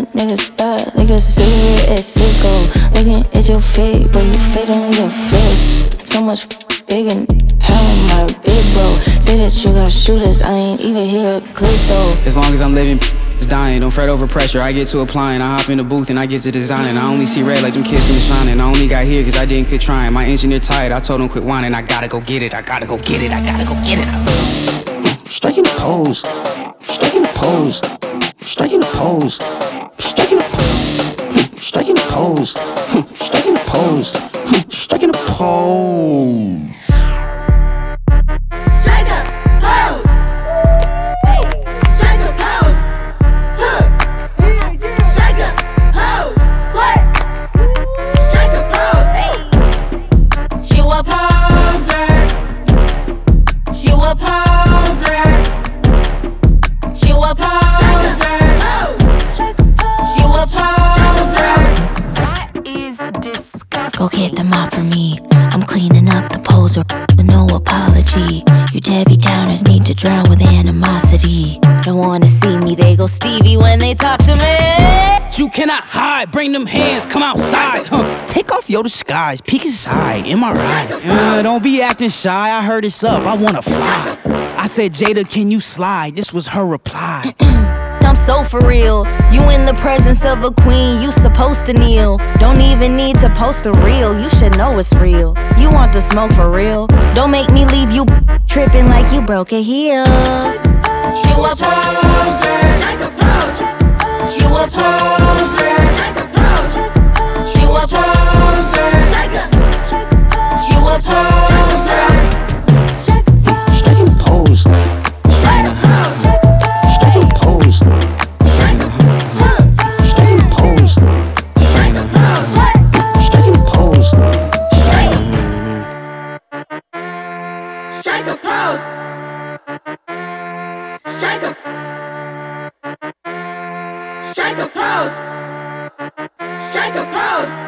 niggas bad, like a cigarette at Sicko. Looking at your fate, but you fade on your fate. So much bigger, how am I big bro? Say that you got shooters, I ain't even hear a click though. As long as I'm living, dying, don't fret over pressure. I get to applying, I hop in the booth and I get to designing. I only see red like them kids from the shining. I only got here cause I didn't quit trying. My engineer tired, I told him quit whining. I gotta go get it, I gotta go get it, I gotta go get it. Striking the pose, striking the pose, striking the pose, striking the pose, striking the pose, striking the pose, striking the pose. Go get them off for me. I'm cleaning up the poser with no apology. You Debbie Downers need to drown with animosity. Don't wanna see me, they go Stevie when they talk to me. You cannot hide, bring them hands, come outside. Take off your disguise, peek inside, am I right? Don't be acting shy, I heard it's up, I wanna fly. I said, Jada, can you slide? This was her reply. I'm so for real. You in the presence of a queen, you supposed to kneel. Don't even need to post a reel, you should know it's real. You want the smoke for real? Don't make me leave you tripping like you broke a heel. She was posing, like a pose. She was posing, like a pose. She was posing, like a. She was posing. Striking the pose, striking the pose, striking the pose, striking the pose, striking the pose, striking the pose, Strike a pose. Strike a pose.